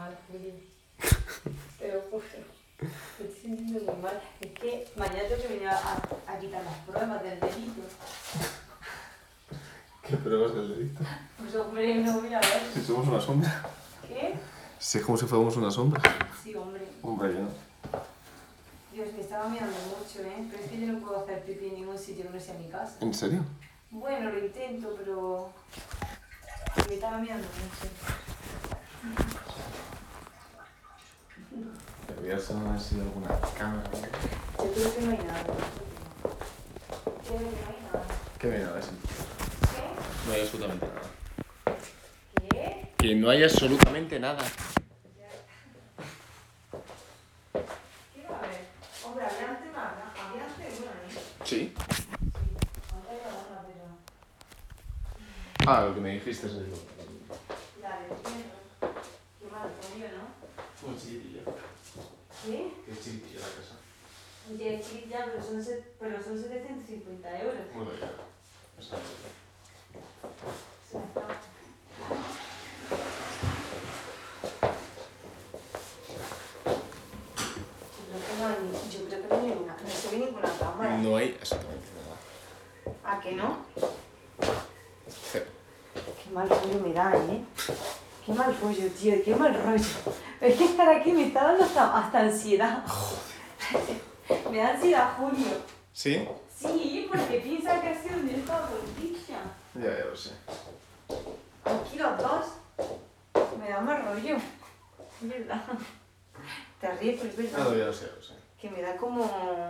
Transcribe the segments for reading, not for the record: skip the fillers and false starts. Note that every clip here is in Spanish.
mal, Julio. Te lo juro. Me estoy sintiendo muy mal. Es que mañana tengo que venir a quitar las pruebas del delito. ¿Qué pruebas del delito? Pues hombre, no voy a ver. Si somos una sombra. ¿Qué? Si es como si fuéramos una sombra. Sí, hombre. Hombre, yo no. Dios, me estaba mirando mucho, ¿eh? Pero es que yo no puedo hacer pipí en ningún sitio que no sea mi casa. ¿En serio? Bueno, lo intento, pero me estaba mirando mucho. Deberías haber sido alguna cámara. Yo creo que no hay nada. Creo que no hay nada. ¿Qué viene a ver? ¿Qué? No hay absolutamente nada. ¿Qué? Que no hay absolutamente nada. ¿Qué va a haber? Hombre, había antes una, ¿eh? Sí. Sí, ahora hay una, pero... Ah, lo que me dijiste es eso. La del perro. Qué mal pollo, ¿no? Un chiquitillo. ¿Qué? Qué chiquitillo la casa. Oye, sí, ya, pero son 750 euros. Muy bien. Está bien. Se me está... Yo creo que no hay ninguna, no se ve ninguna cámara. No hay absolutamente nada. ¿A que no? Cero. Qué mal rollo me da, ¿eh? Qué mal rollo, tío, qué mal rollo. Es que estar aquí me está dando hasta ansiedad. Me da ansiedad, Julio. ¿Sí? Sí, porque piensa que ha sido un directo a política. Ya lo sé. Aquí los dos. Me da mal rollo. Es verdad. Te ríes, pero es verdad. Ah, ya lo sé, ya lo sé. Que me da como...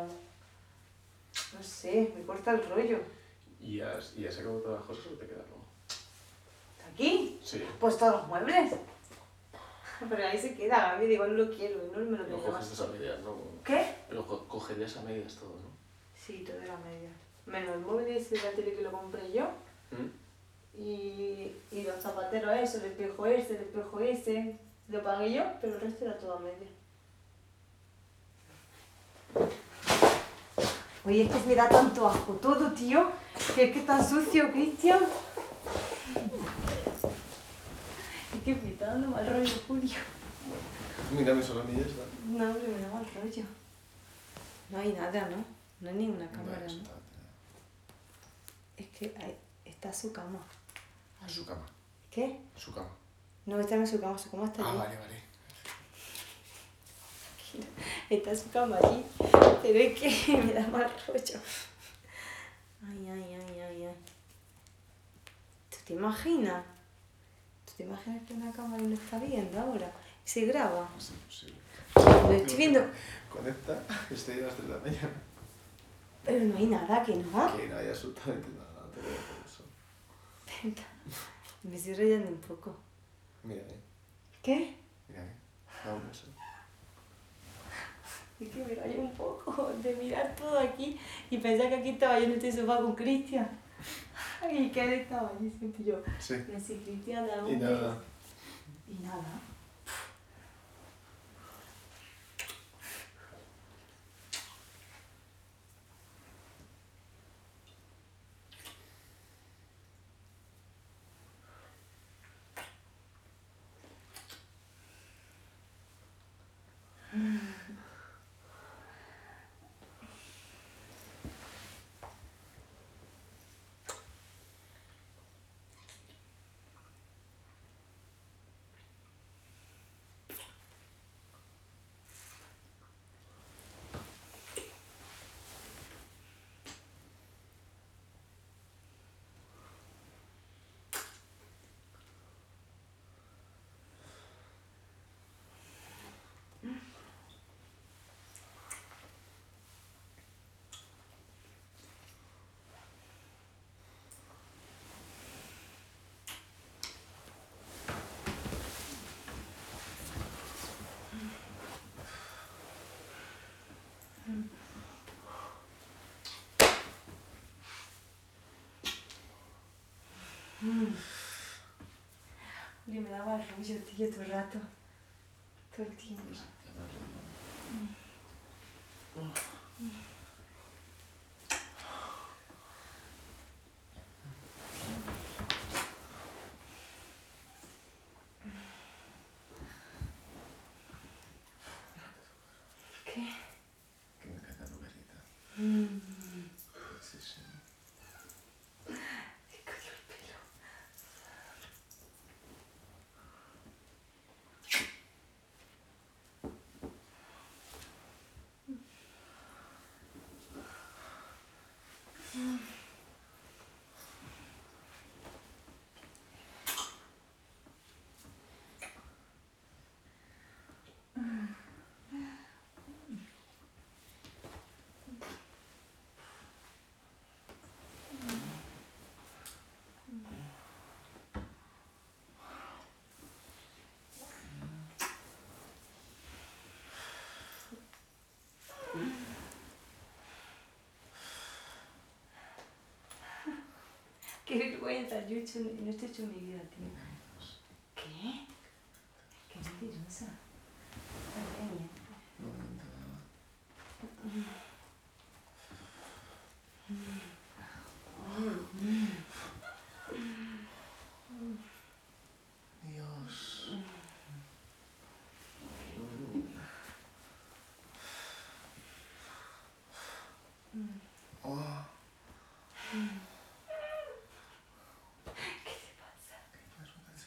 No sé, me corta el rollo. ¿Y has sacado todas las cosas o te queda algo? ¿Aquí? Sí. Pues todos los muebles. Pero ahí se queda, Gaby, digo, no lo quiero, no me lo Lo quiero coges más. a medias, ¿no? ¿Qué? Pero cogerías a medias todo, ¿no? Sí, todo era media. Menos el móvil ese de la tele que lo compré yo. ¿Mm? Y los zapateros eso, el espejo ese. Lo pagué yo, pero el resto era todo a media. Oye, es que me da tanto asco todo, tío. Que es que está sucio, Cristian. Es que me está dando mal rollo, Julio. Mírame solo a mí ya está. No, hombre, me da mal rollo. No hay nada, ¿no? No hay ninguna cámara, ¿no? absolutamente nada. Es que está su cama. A su cama. ¿Qué? Su cama. No, esta no es su cama está allí. Vale, vale. Está su cama allí. Pero es que me da mal rollo. Ay. ¿Tú te imaginas? ¿Tú te imaginas que una cámara no está viendo ahora? ¿Y se graba? Es imposible. Lo estoy viendo. Conecta, estoy a las 3 de la mañana. Pero no hay nada, que no. Que no hay absolutamente nada, te voy a hacer eso. Me estoy rayando un poco. Mírame, ¿Qué? mírame. Da un beso. Es que me rayo un poco de mirar todo aquí y pensar que aquí estaba yo en este sofá con Cristian. Y que él estaba allí siempre yo. Sí. Y así, Cristian, dame Y un nada. beso. Y nada. Oye, me daba rollo, tío, todo el rato. Todo el tiempo. Qué vergüenza, no estoy hecho en mi vida, tío. ¿Qué? Qué mentirosa. Madre mía. No miento nada. Dios. Oh, ¿Qué te pasa? qué vergüenza.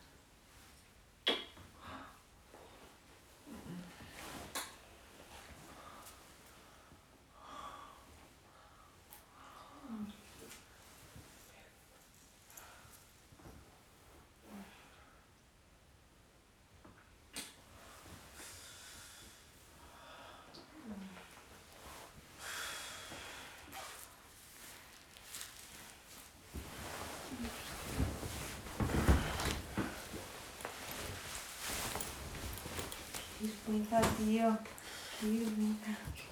Qué vergüenza, tío. Qué vergüenza.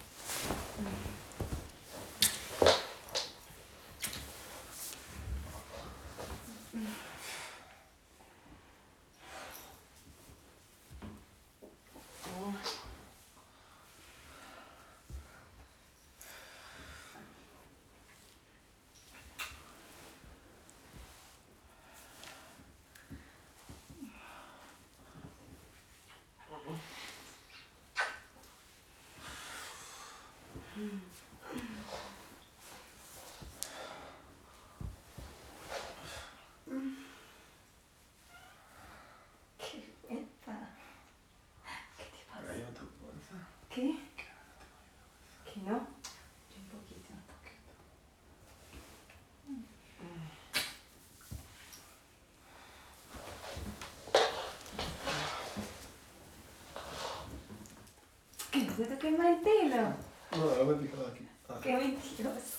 Qué vergüenza. ¿Qué te pasa? Ahora yo tu fuerza. ¿Qué? ¿Que no? Yo un poquito. ¿Que no te toques más el pelo? No, ahora me he picado aquí. Ah. ¡Qué mentiroso!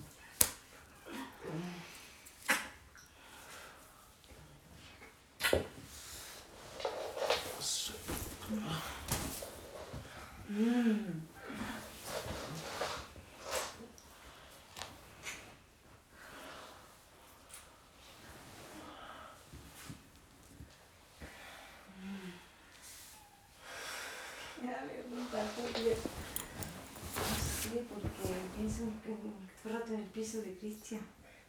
Me da vergüenza, Julio. No sé, porque pienso que todo el rato en el piso de Cristian.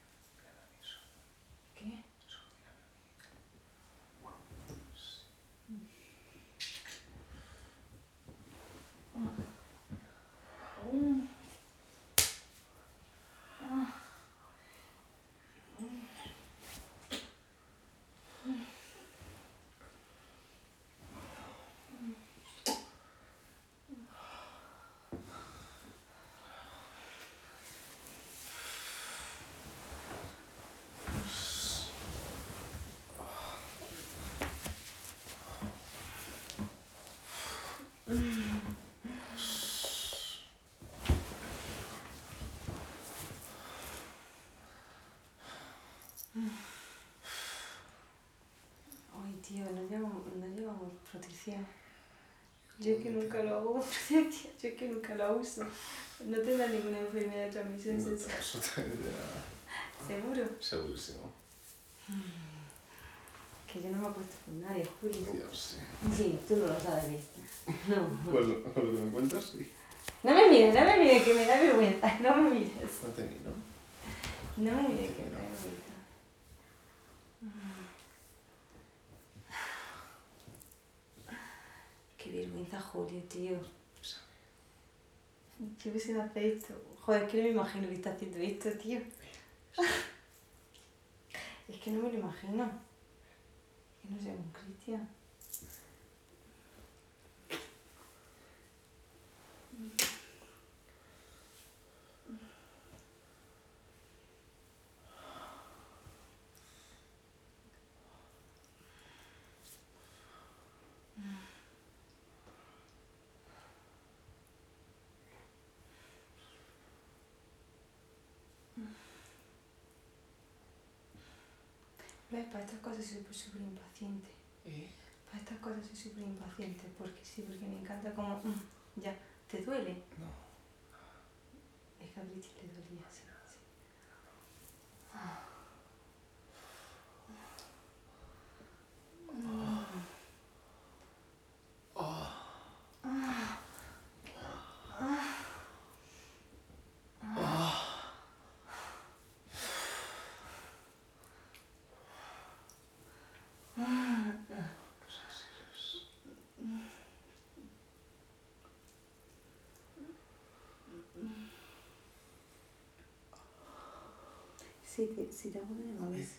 ¿Qué? Ay, tío, no llevamos protección. Yo es que nunca lo hago con protección, yo es que nunca la uso. No tendrá ninguna enfermedad de transmisión No tengo sexual. absolutamente nada. ¿Seguro? Segurísimo. Que yo no me apuesto con nadie, Julio. Dios, sí. Sí, tú no lo sabes bien. No. Pues con lo que me cuentas, sí. No me mires, que me da vergüenza. No me mires. No te miro. No me mires, que me da vergüenza. Qué vergüenza, Julio, tío. Yo que sé hacer esto. Joder, es que no me imagino que está haciendo esto, tío. Es que no me lo imagino. Es que no sé, con Cristian. ¿Ves? Para estas cosas soy súper impaciente. Para estas cosas soy súper impaciente. Porque sí, porque me encanta como... ya, ¿te duele? No. Es que a Cristian le dolía, sí. Si te acuerdas, no ves.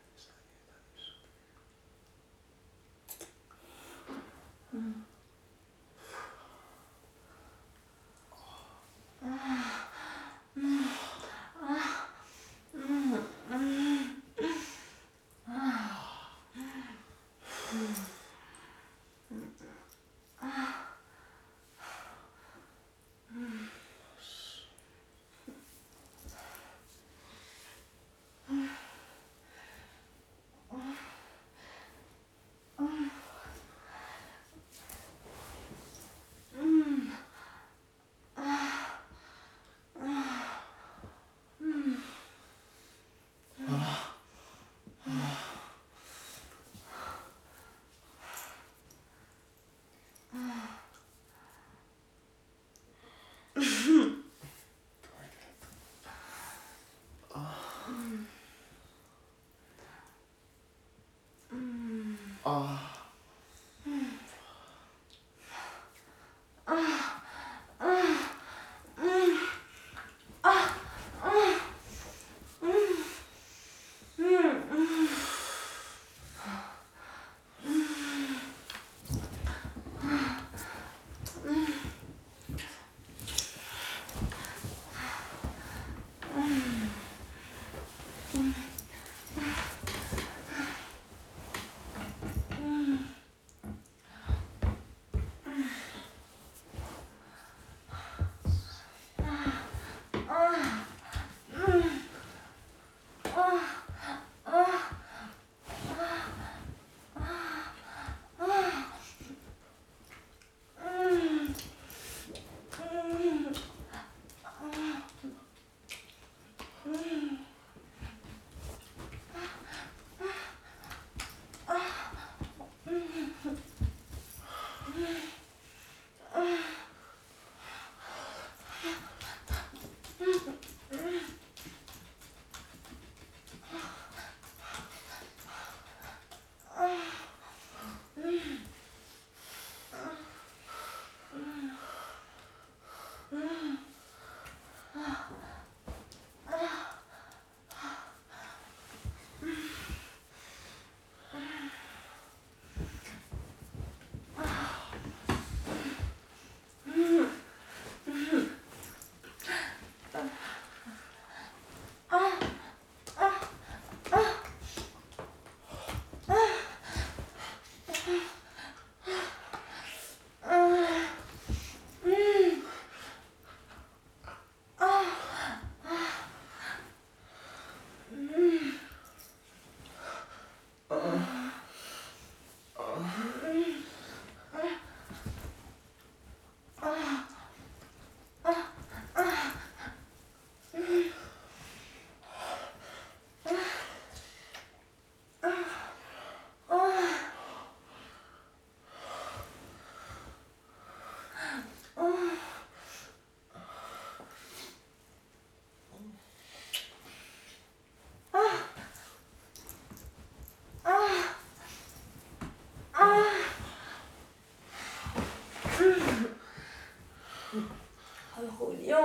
Ay, Julio,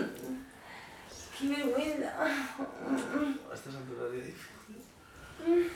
qué vergüenza. A estas alturas es difícil.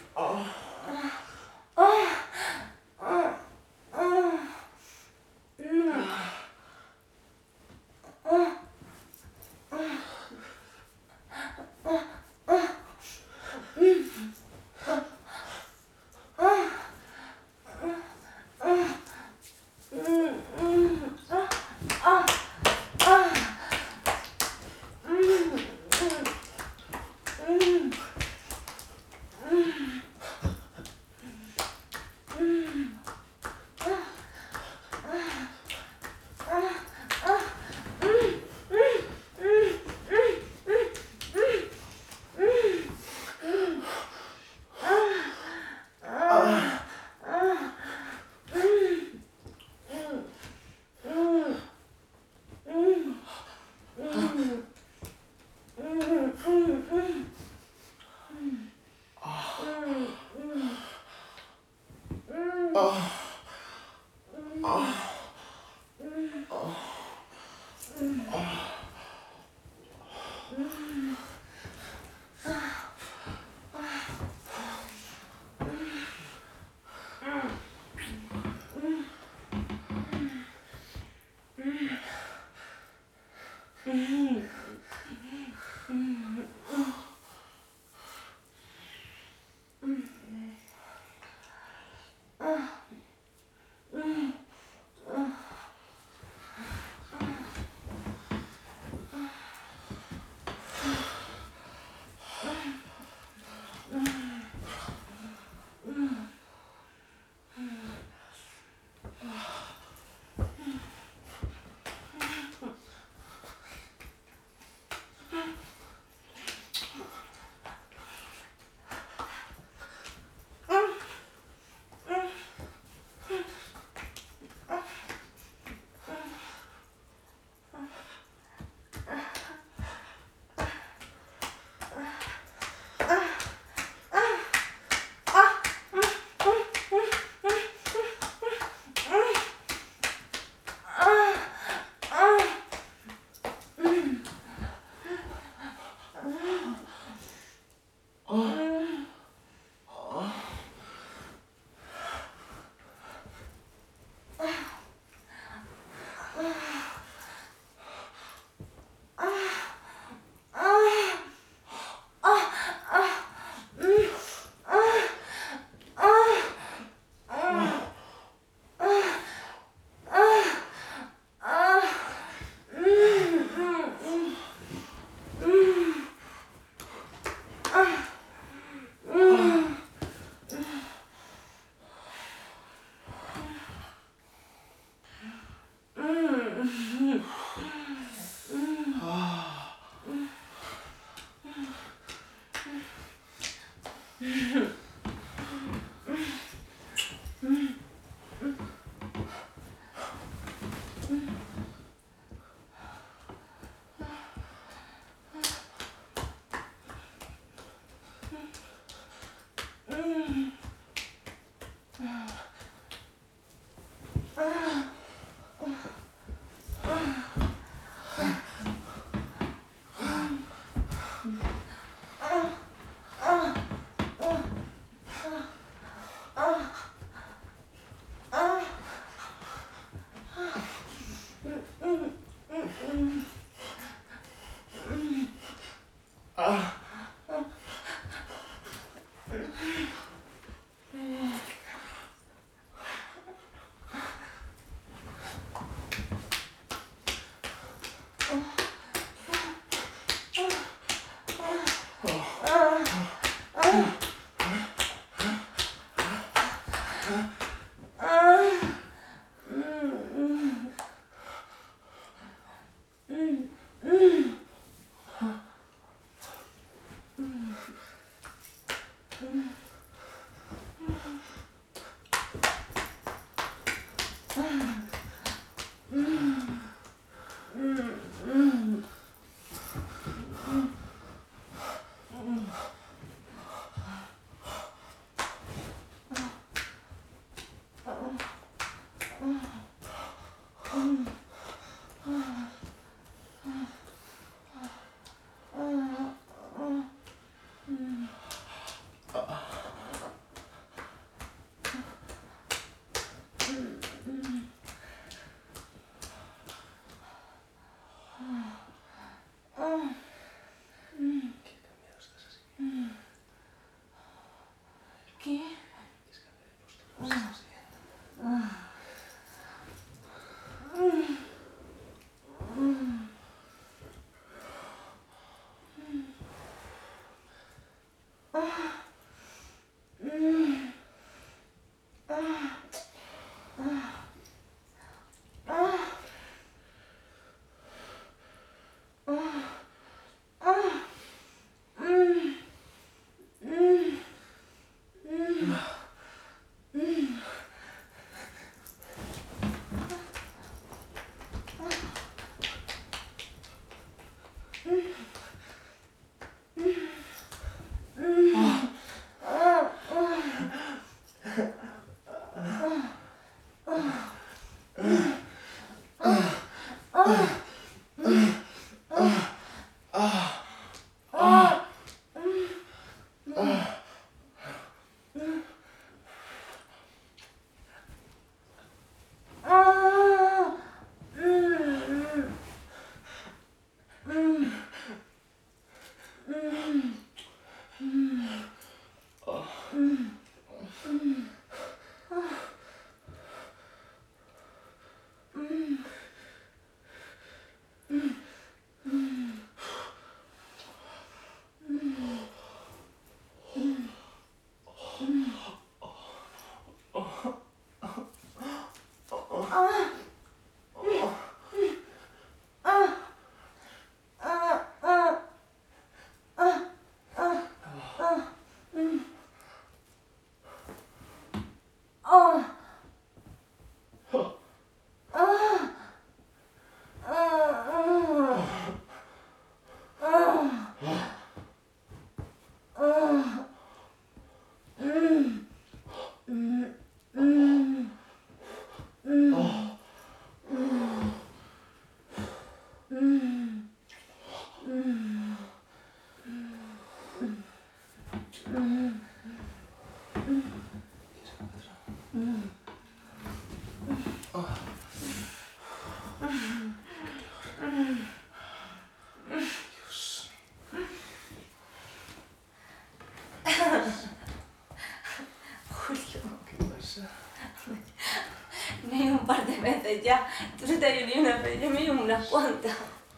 Me he ido un par de veces ya. Tú se te ha ido una vez, yo me he ido unas cuantas.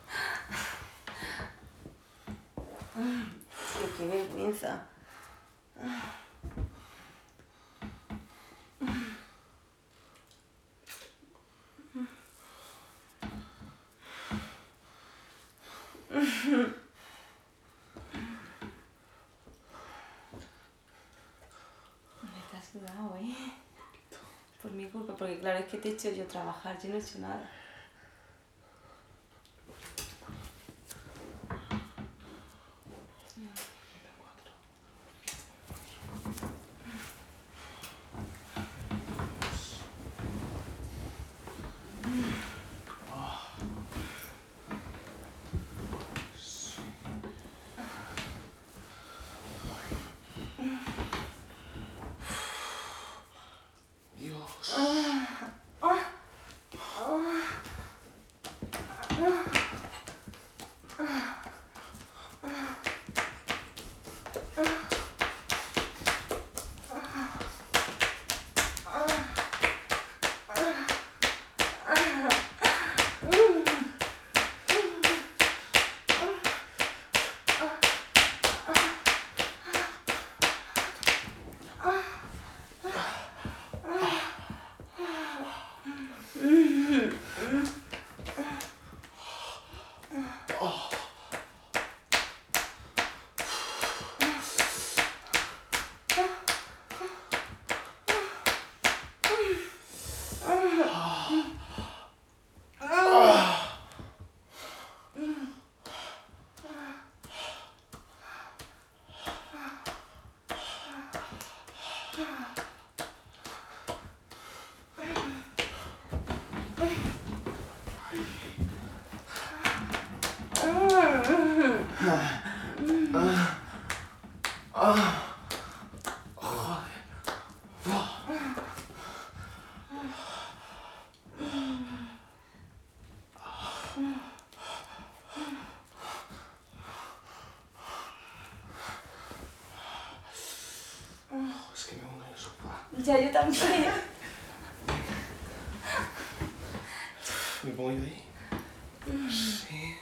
Tío, qué vergüenza. Estás sudado, ¿eh? Por mi culpa, porque claro, es que te he hecho yo trabajar, yo no he hecho nada. Dios. Es que me hundo en el sofá. Ya, yo también. Me pongo yo ahí. Sí.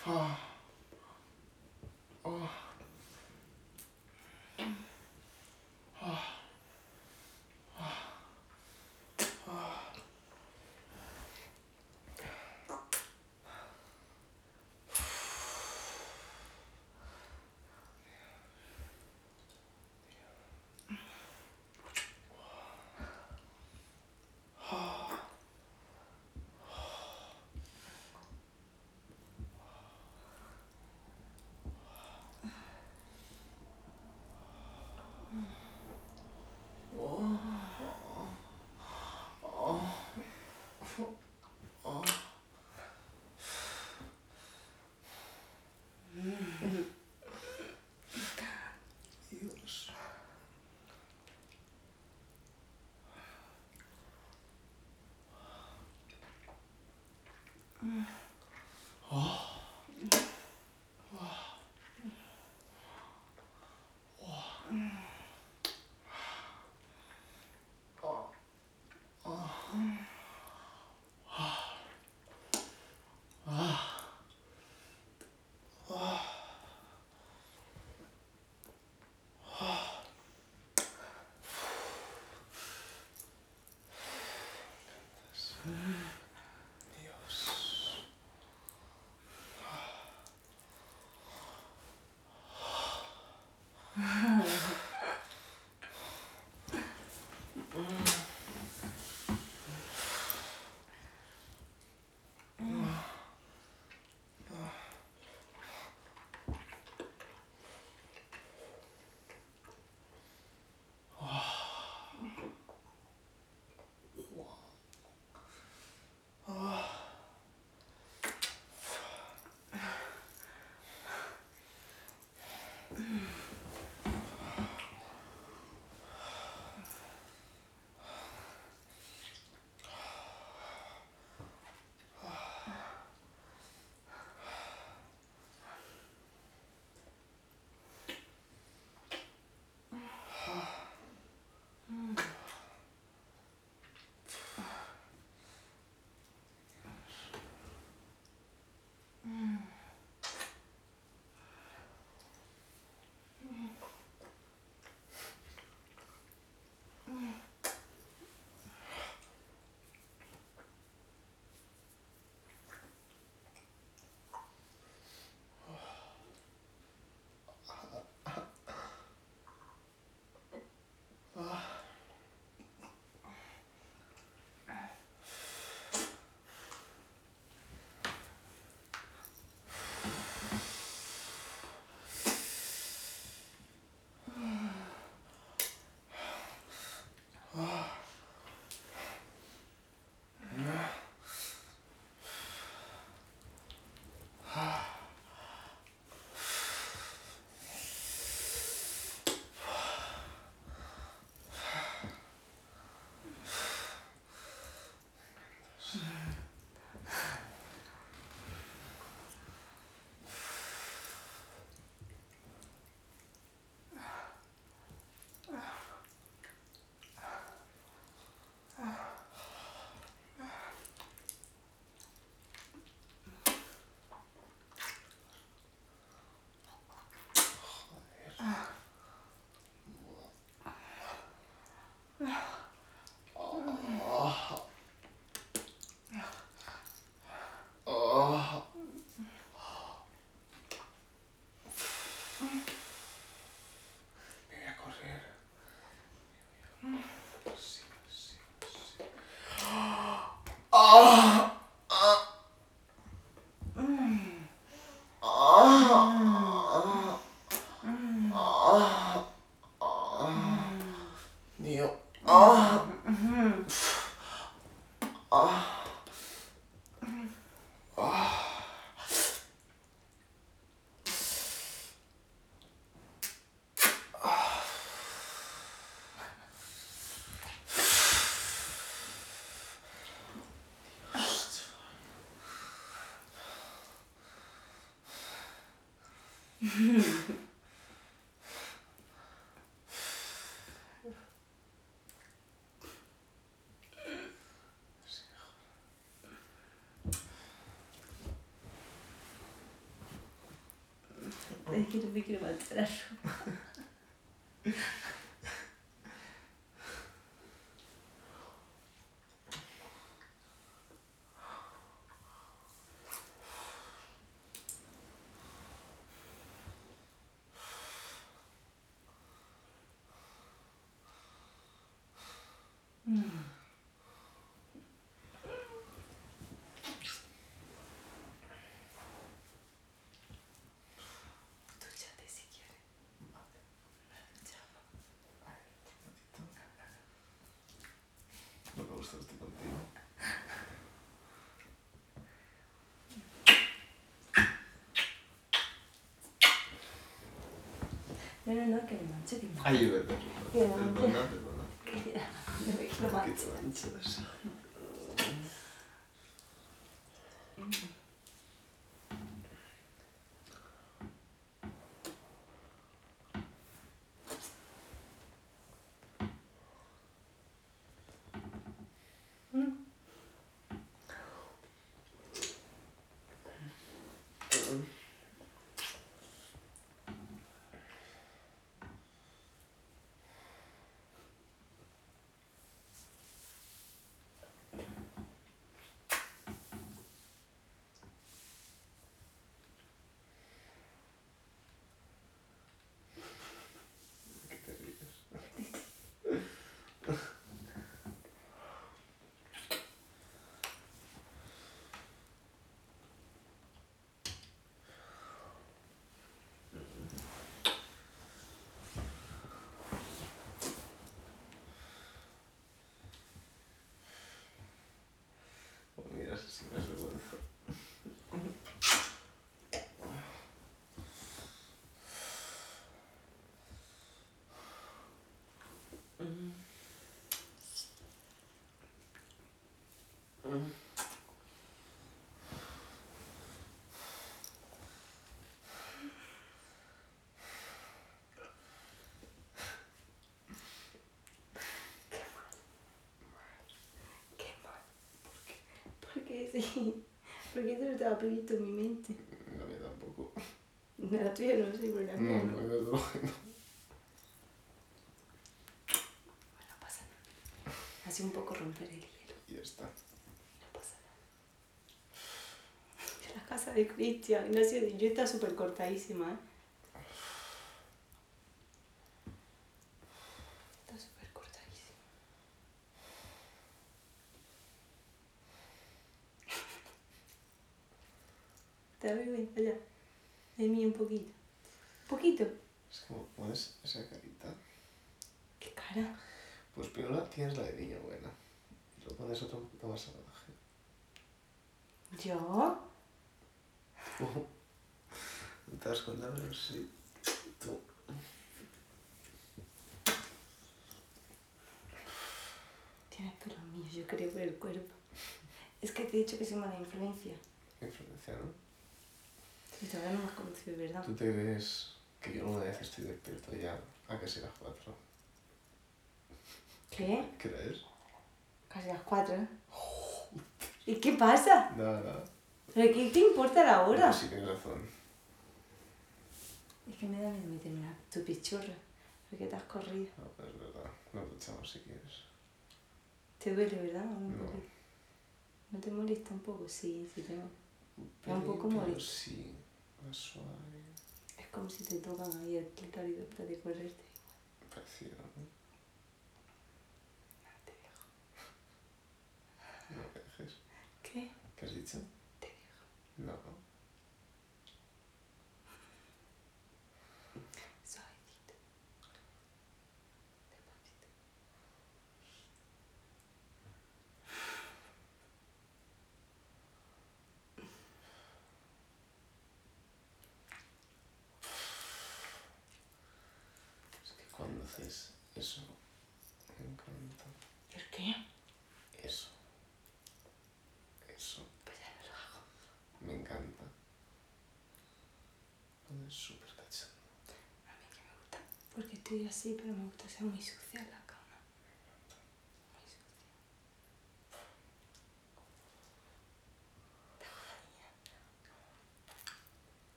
아, 아, Dios. Dios. Me voy a correr. Sí, sí, sí. ¡Ah! Dios. que no me quiero manchar la ropa. Dúchate si quieres. No me gusta estar contigo. No, que me manche, que me manche. Ay, es verdad. Que me manche. Perdona. Que no me quiero Que te manchar. manchas. ¿Qué te ríes? Oh, mira, si me has vergüenza. Qué mal. Porque sí. Porque eso no estaba previsto en mi mente. La mía tampoco. La tuya no sé, pero la mía no. Desde luego que no. Bueno, pasa nada. Así un poco romper el hielo. Y ya está. No pasa nada. En la casa de Cristian. No sé, yo está súper cortadísima, ¿eh? Está súper cortadísima. ¿Te da vergüenza ya? De mí un poquito. ¿Poquito? Es como pones esa carita. ¿Qué cara? Pues primero tienes la de niña buena. Y luego pones otra un poquito más salvaje. ¿Yo? ¿No te das cuenta? Pero sí. Tú. Tienes pelos míos, yo creo, por el cuerpo. Es que te he dicho que soy mala influencia. Influencia, ¿no? Y todavía no me has conocido, ¿verdad? Tú te crees que yo una vez estoy despierto ya a que sea las 4. ¿Qué? ¿Qué hora es? Casi las 4, ¿eh? ¿Y qué pasa? Nada. ¿Pero qué te importa la hora? No, sí tienes razón. Es que me da miedo meterme a tu pichurra. Porque te has corrido. No, pues es verdad. Nos duchamos si quieres. Te duele, ¿verdad? Un No. poquito. ¿No te molesta un poco? Sí, sí tengo. Pero un poco molesto. sí. Más suave. Es como si te tocan ahí el clítoris después de correrte. Parecido, ¿no? No te dejo. No me dejes. ¿Qué? ¿Qué has dicho? Te dejo. No. Suavecito. Despacito. Es que cuando haces eso, me encanta. ¿El qué? Eso. Eso. Pues ya no lo hago. Me encanta. Cuando es súper cachondo. A mí que me gusta. Porque estoy así, pero me gusta ser muy sucia en la cama. Muy sucia.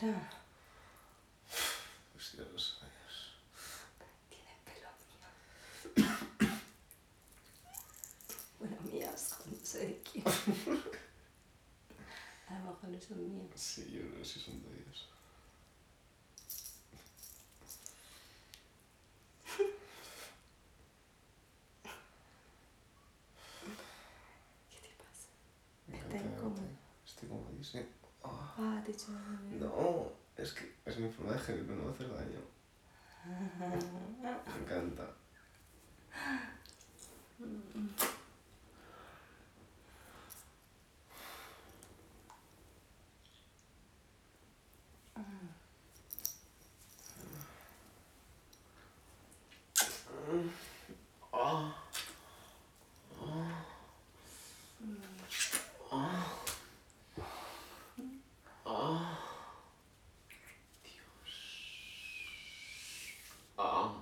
Ahora. Pues ya lo sabes. Tiene pelo mío. Bueno, mías, no sé de quién. A lo mejor no son míos. Sí, yo creo que sí son de ellos. ¿Qué te pasa? Me Está encanta incómodo. verte. Estoy cómodísimo. Ah, Ah, te he hecho de menos. no, es que es mi forma de gemir, pero no me hace daño. Me encanta. Ah, ah, ah.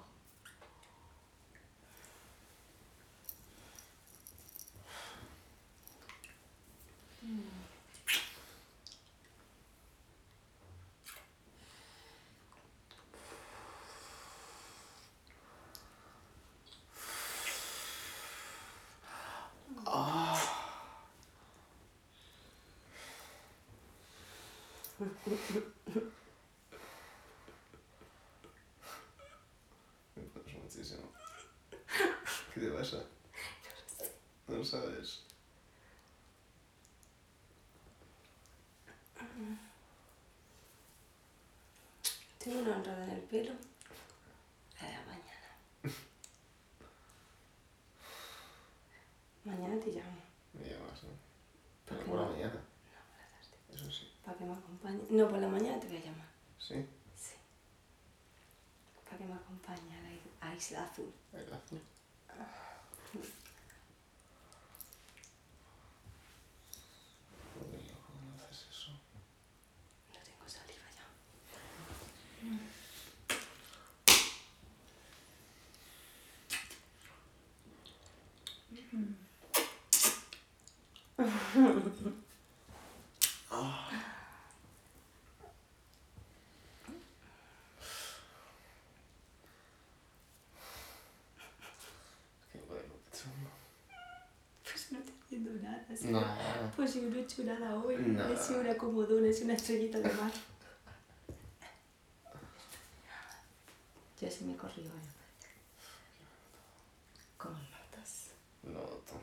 Me pones muchísimo. ¿Qué te pasa? No lo sabes. Tengo una enreda en el pelo. A la mañana. Mañana te llamo. Me llamas, ¿no? ¿Por Pero qué por la no? mañana. No, por la tarde. Eso sí. Para que me acompañe. No, por la mañana te voy a llamar. ¿Sí? Sí. Para que me acompañe a Isla Azul. El azul. Joder, loco, no haces eso. No tengo saliva ya. Qué joder, lo que he hecho, ¿no? Pues no te entiendo nada. Sí. Nada. Pues yo no he hecho nada hoy. Nada. He sido una comodona, he sido una estrellita de mar. Ya se me corrió ahora. ¿Cómo notas? Lo noto.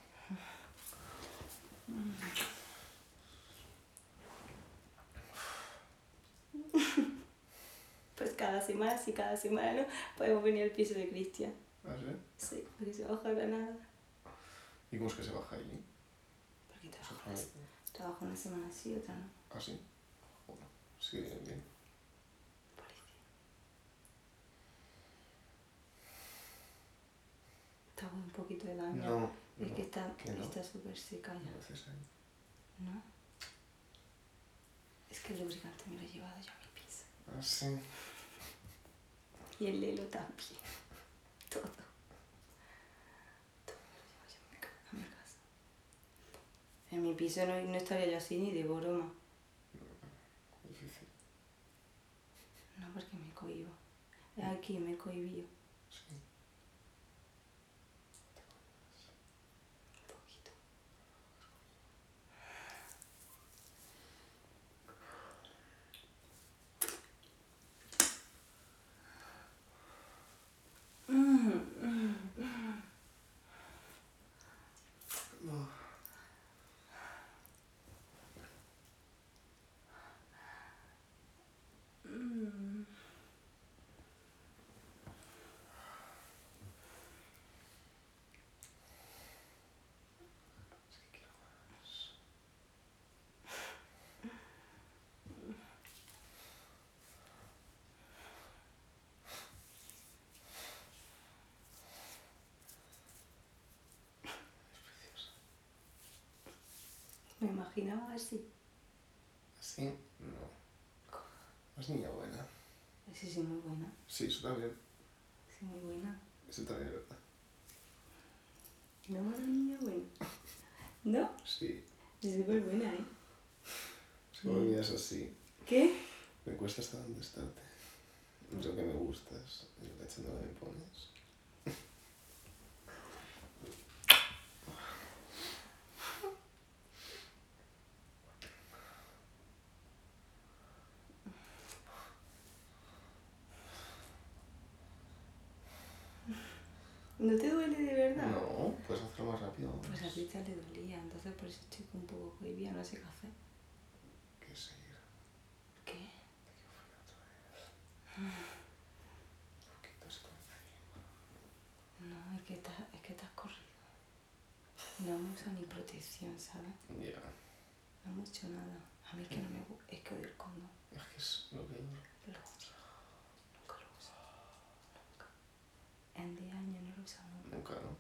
Pues cada semana, sí, cada semana podemos venir al piso de Cristian. ¿Ah, sí? Sí, porque se baja de la nada. ¿Y cómo es que se baja allí? Porque ¿Se pone? trabaja una semana sí, otra no. ¿Ah, sí? Joder. Sí, bien, bien. Policía. Está con un poquito de daño. No. Es no, que está no. súper seca ya. ¿Qué haces ahí? ¿No? Es que el lubricante me lo he llevado yo a mi piso. Ah, sí. Y el lelo también. Todo. Todo me lo llevo yo a mi casa. En mi piso no estaría yo así ni de broma. Difícil. No, porque me cohibo. Es aquí, me cohibí Sí. un poquito. Es que quiero más. Es preciosa. Me imaginaba así. ¿Así? No. Es niña buena. Sí, sí, muy buena. Sí, eso también. Sí, muy buena. Eso también es verdad. No, una niña buena. ¿No? Sí. Es súper buena, ¿eh? Es que me miras así. ¿Qué? Me cuesta hasta contestarte. No sé que me gustas, y lo cachando que me pones. ¿No te duele de verdad? No, puedes hacerlo más rápido. Pues a Rita le dolía, entonces por eso estoy un poco cohibida, no sé qué hacer. ¿Qué seguir? ¿Qué? Te quiero follar otra vez. Un poquito así con la lengua. No, es que te has corrido. No hemos usado ni protección, ¿sabes? Ya. No hemos hecho nada. A mí es que no me gusta, es que odio el condón. Es que es lo peor. Lo odio. Nunca lo uso. Nunca. En 10 años no lo he usado nunca. Nunca, ¿no?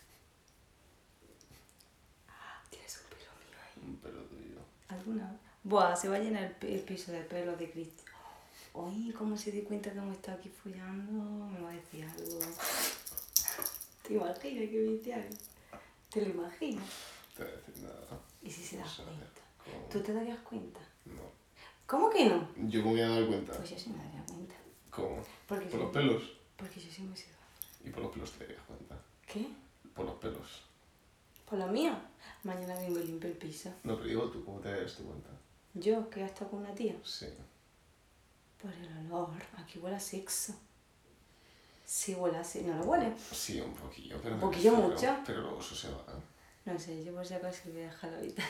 Tienes un pelo mío ahí. Un pelo tuyo. ¿Alguna? Buah, se va a llenar el piso de pelos de Cristo. Oye, ¿cómo se dio cuenta que hemos estado aquí follando? Me va a decir algo. ¿Te imaginas que me dice algo? ¿Te lo imaginas? Te voy a decir nada. ¿Y si se da No sé. cuenta? ¿Cómo? ¿Tú te darías cuenta? No. ¿Cómo que no? ¿Yo cómo me voy a dar cuenta? Pues yo sí me daría cuenta. ¿Cómo? Porque ¿Por yo- los pelos? Porque yo sí me he sido. Y por los pelos te darías cuenta. ¿Qué? Por los pelos. ¿Por la mía? Mañana vengo y limpio el piso. No, pero digo tú, ¿cómo te darías tu cuenta? Yo, que he estado con una tía. Sí. Por el olor. Aquí huele a sexo. Sí, huele así. ¿No lo huele? Sí, un poquillo, pero... ¿Un me poquillo refiero- mucho? Pero luego eso se va. No sé, yo por si acaso voy a dejar la ventana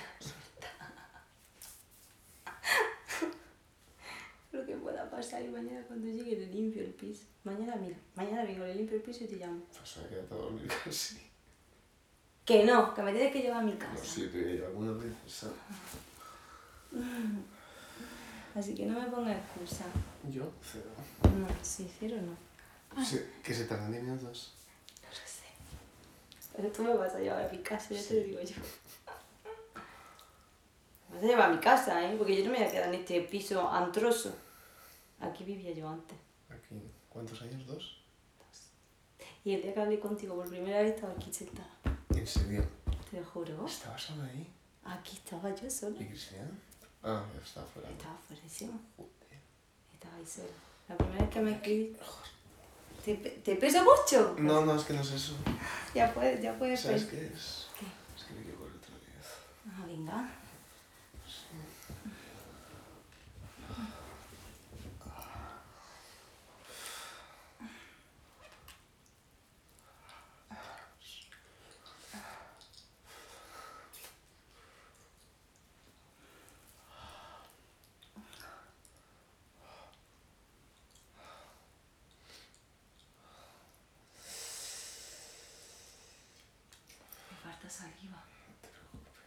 lo que pueda pasar y mañana cuando llegue le limpio el piso. Mañana, mira, mañana vengo, le limpio el piso y te llamo. Pues me he quedado a dormir casi. Que no, que me tienes que llevar a mi casa. No, sí, te voy a llevar algunas veces, ¿sabes? Así que no me pongas excusa. Yo, cero. No, sí, cero no. Sí, que se tardan 10 minutos. No lo sé. Pero tú me vas a llevar a mi casa, ya te lo digo yo. Me vas a llevar a mi casa, ¿eh? Porque yo no me voy a quedar en este piso antroso. Aquí vivía yo antes. Aquí, ¿cuántos años? ¿2? Y el día que hablé contigo por primera vez estaba aquí sentada. ¿En serio? Te lo juro. ¿Estabas sola ahí? Aquí estaba yo sola. ¿Y Cristian? Ah, ya está fuera. Estaba fuerísima. Joder. Estaba ahí sola. La primera vez que me escribí... ¿Te pesa mucho? No, no, es que no es eso. Ya puedes ¿Sabes pensar. qué es? ¿Qué? Es que me quiero correr otra vez. Ah, venga. Me falta saliva. No te preocupes.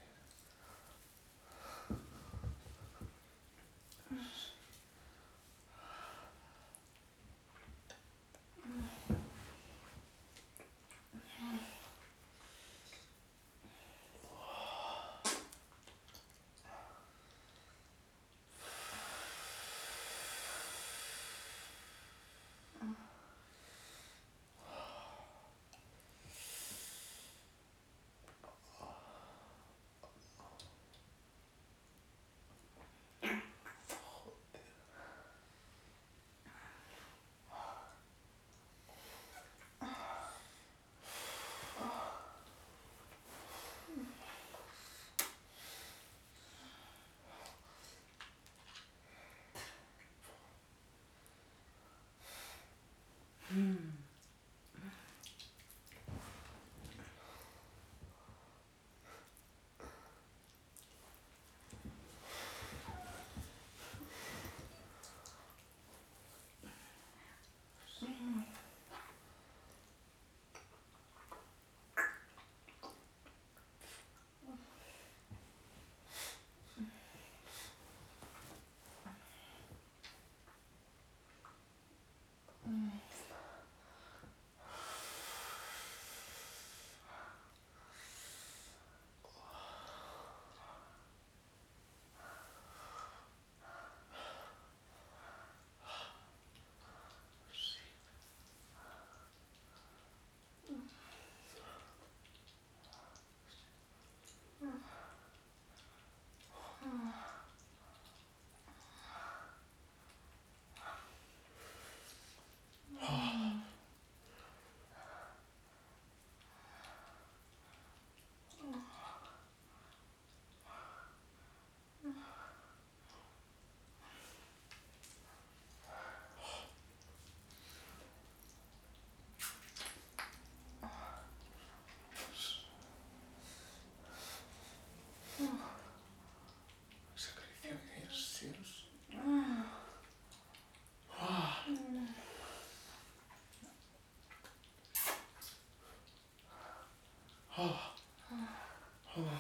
Ah, ah,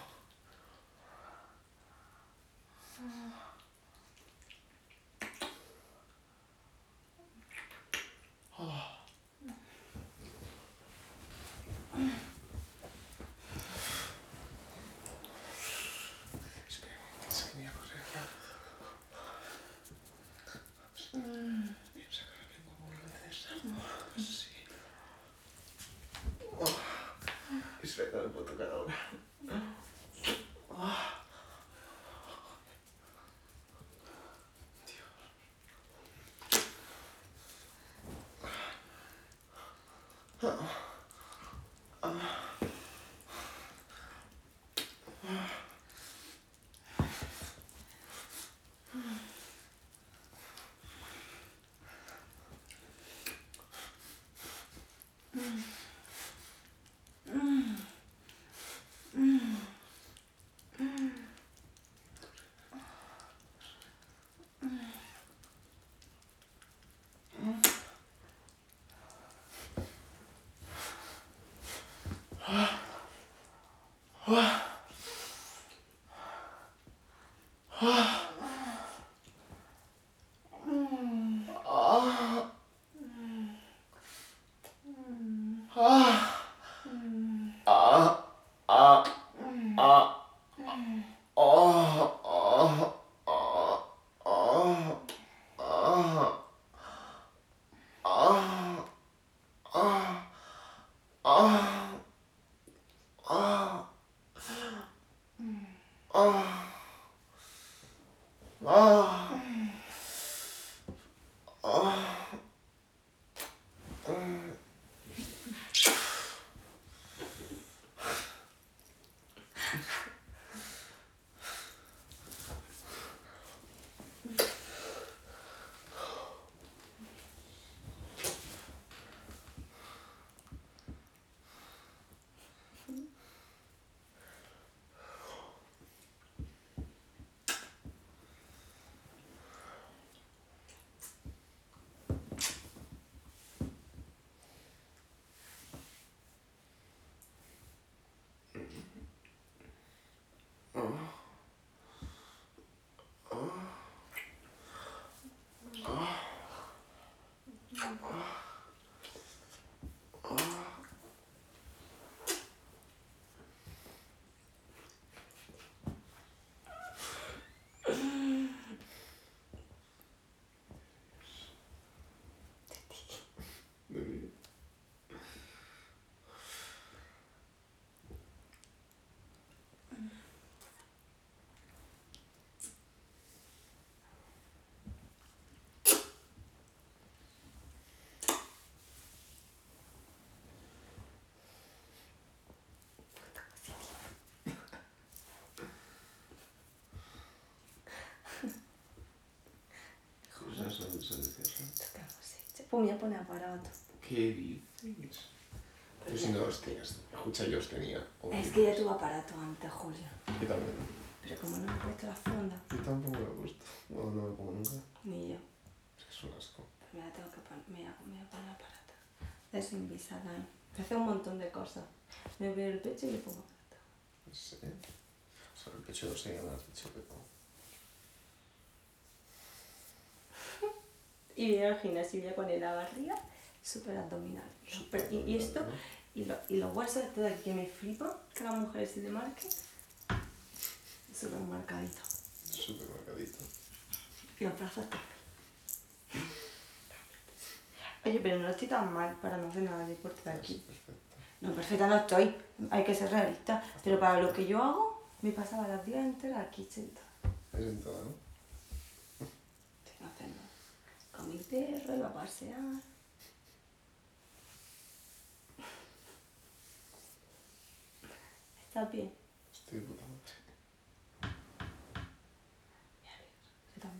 ah. Espera, piensa que me voy a correr ya. Piensa que ahora vengo muy veces. Sí. Espera, no me puedo tocar ahora. Pues me voy a poner aparato. ¿Qué dices? Pero si no los tienes. Escucha, yo los tenía. Es que ya tuve aparato antes, Julio. Yo también. Pero como no me he puesto la funda. Yo tampoco me lo he puesto. No, no me lo pongo nunca. Ni yo. Es un asco. Me la tengo que poner. Me voy a poner aparato. Es Invisalign. Hace un montón de cosas. Me veo el pecho y le pongo aparato. Sí. O sea, el pecho no sé, me has dicho que no. Y viene al gimnasio y voy a poner la barriga súper abdominal. Y esto, y los huesos estos de aquí que me flipan, que las mujeres se te marquen, súper marcadito. Súper marcadito. Y los brazos también. Oye, pero no estoy tan mal para no hacer nada de deporte de aquí. Perfecto. No, perfecta no estoy, hay que ser realista. Pero para lo que yo hago, me pasaba las días enteras aquí sentada. Es en todo, ¿no? Sin hacer nada. Con mi perro, iba a pasear. ¿Estás bien? Estoy de puta madre. Yo también.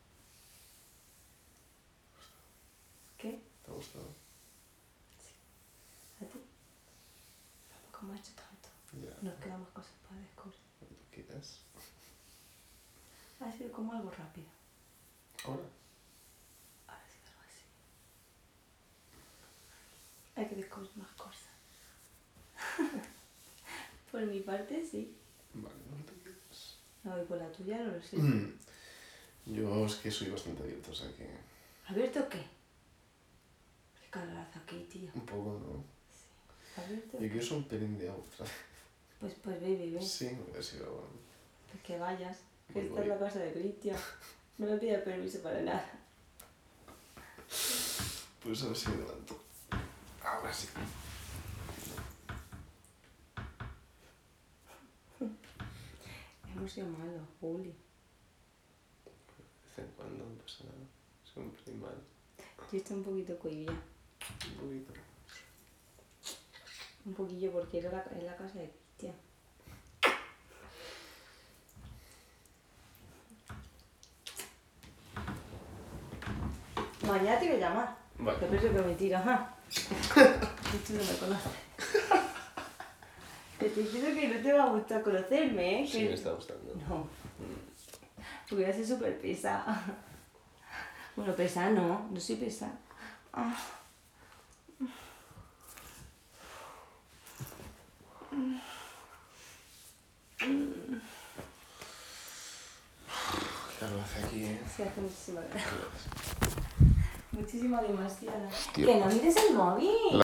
¿Qué? ¿Te ha gustado? ¿A ti? Tampoco me ha hecho tanto. Ya. Nos quedan más cosas para descubrir. Lo que tú quieras. Ha sido como algo rápido. Ahora. Ahora sí, algo así. Hay que descubrir más cosas. por mi parte sí. Vale, no te quieres. No, y por la tuya no lo sé. Yo es que soy bastante abierto, o sea que... ¿Abierto qué? Qué calor hace aquí, tío. Un poco, ¿no? Sí. ¿Abierto? Yo quiero un pelín de agua otra vez. Pues ve. Sí, voy a decir agua. Pues que vayas. Que Voy, esta es voy. la casa de Cristian. No me pidas permiso para nada. Pues a ver si me levanto. Ahora sí. Hemos sido malos, Juli. De vez en cuando no pasa nada. Soy un pelín mal. Yo estoy un poquito cohibida. Un poquito. Un poquillo porque era en la casa de Cristian. Mañana te voy a llamar. Vale. Te pienso que mentira, ajá. Tú no me conoces. Te estoy diciendo que no te va a gustar conocerme, ¿eh? Sí, Que... me está gustando. No. Porque voy a ser súper pesada. Bueno, pesada no soy pesada. Ah. Claro, hace aquí, ¿eh? Sí, hace muchísima calor. Muchísima, demasiada. Tío. Que no mires el móvil.